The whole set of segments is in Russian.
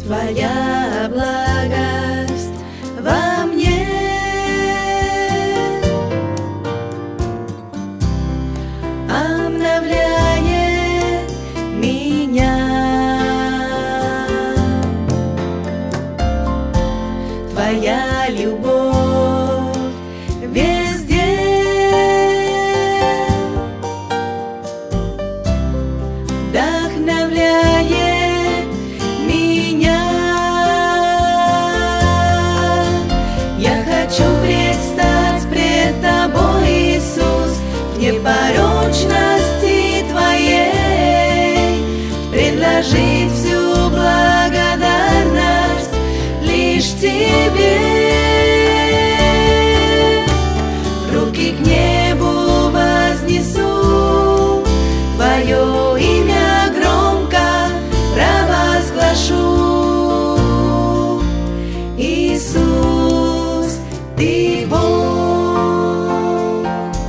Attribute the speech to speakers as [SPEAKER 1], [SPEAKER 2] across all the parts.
[SPEAKER 1] Твоя благость во мне обновляет меня. Твоя любовь везде вдохновляет меня. Я хочу предстать пред Тобой, Иисус, в непорочности Твоей, предложить всю благодарность лишь Тебе. Руки к небу вознесу, Твое имя громко провозглашу. Иисус, Ты Бог.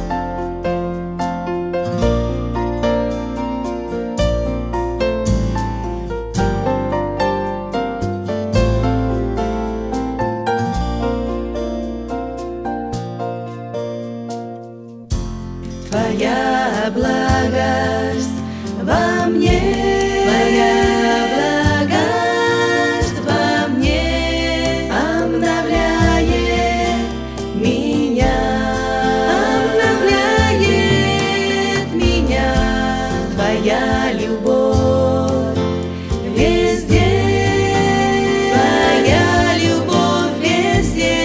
[SPEAKER 1] Твоя благость во мне, Твоя благость во мне обновляет меня, обновляет меня. Твоя любовь везде, Твоя любовь везде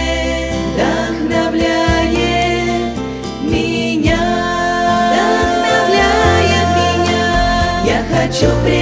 [SPEAKER 1] вдохновляет меня. Я хочу